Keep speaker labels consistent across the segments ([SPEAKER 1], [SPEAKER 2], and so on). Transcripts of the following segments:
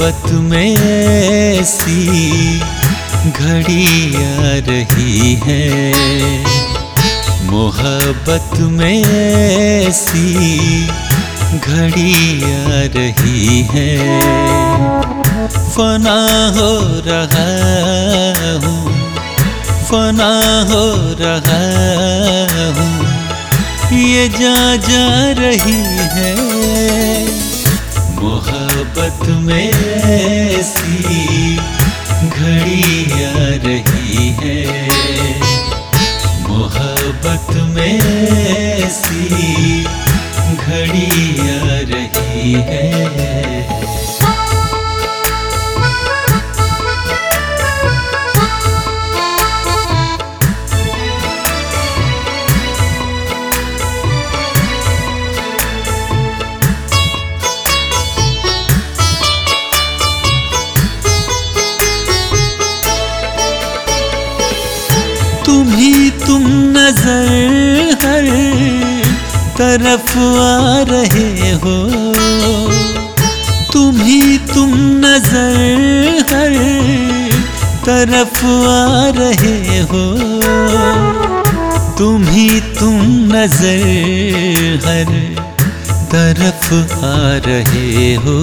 [SPEAKER 1] मोहब्बत में ऐसी घड़ी आ रही है, मोहब्बत में ऐसी घड़ी आ रही है। फना हो रहा हूँ, फना हो रहा हूँ, ये जा रही है। मोहब्बत में ऐसी घड़ी आ रही है, मोहब्बत में ऐसी घड़ी आ रही है। तुम नजर हर तरफ आ रहे हो, तुम नजर हर तरफ आ रहे हो, तुम नजर हर तरफ आ रहे हो,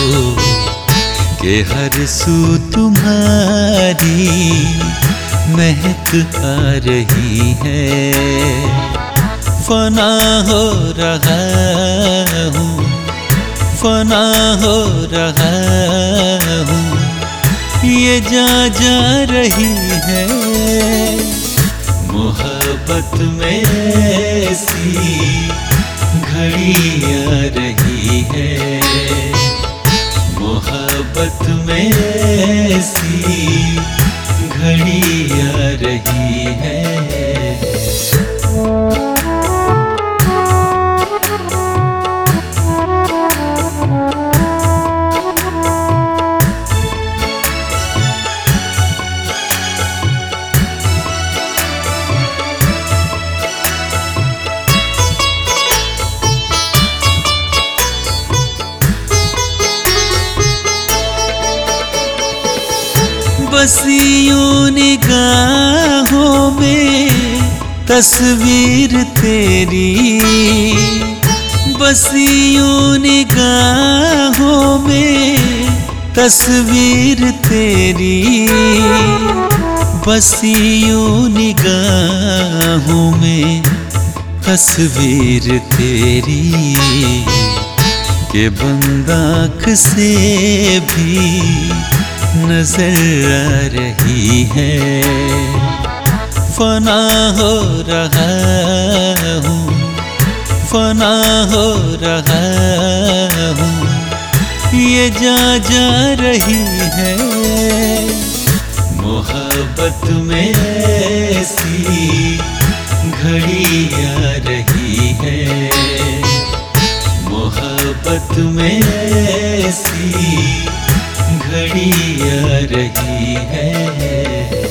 [SPEAKER 1] कि हर सू तुम्हारी महक आ रही है। फना हो रहा हूँ, फना हो रहा हूँ, ये जा रही है। मोहब्बत में ऐसी घड़ी आ रही है, मोहब्बत में ऐसी घड़ी आ रही है। बस यूं निगाहों में तस्वीर तेरी, बस यूं निगाहों में तस्वीर तेरी, बस यूं निगाहों में तस्वीर तेरी, के बंद आँख से भी नजर आ रही है। फना हो रहा हूँ, फना हो रहा हूँ, ये जा रही है। मोहब्बत में ऐसी घड़ी आ रही है, मोहब्बत में ऐसी घड़ी आ रही है।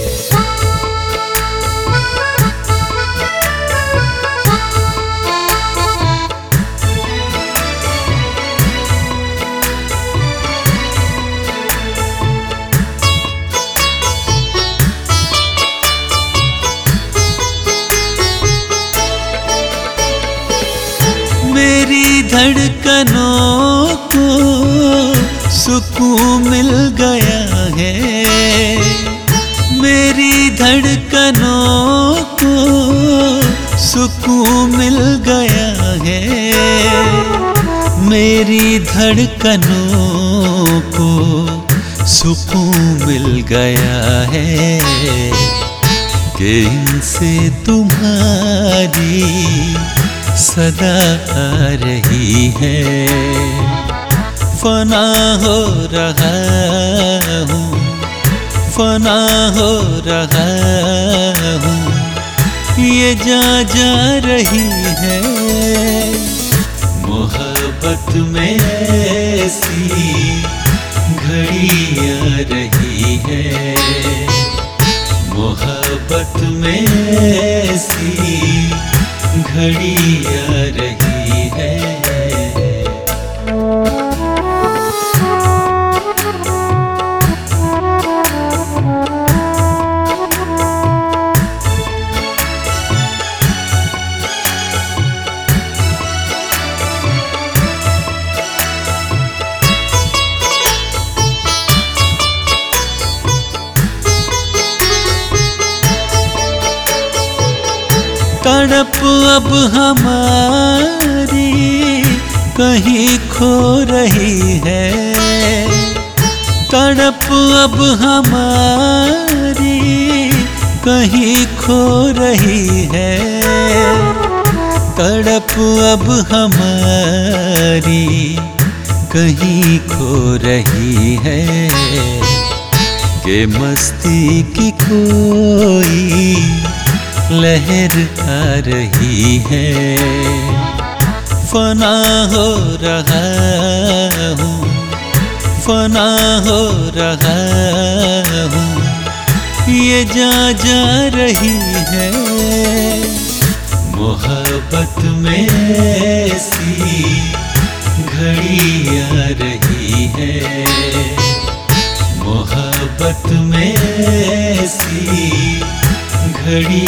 [SPEAKER 1] मेरी धड़कनों को सुकून मिल गया है, मेरी धड़कनों को सुकून मिल गया है, मेरी धड़कनों को सुकून मिल गया है, कि इनसे तुम्हारी सदा आ रही है। फना हो रहा हूँ, फना हो रहा हूँ, ये जा रही है। मोहब्बत में ऐसी घड़ी आ रही है, मोहब्बत में ऐसी घड़ी आ रही है। तड़प अब हमारी कहीं खो रही है, तड़प अब हमारी कहीं खो रही है, तड़प अब हमारी कहीं खो रही है, कि मस्ती की कोई लहर आ रही है। फना हो रहा हूँ, फना हो रहा हूँ, ये जा रही है। मोहब्बत में ऐसी घड़ी आ रही है, मोहब्बत में ऐसी घड़ी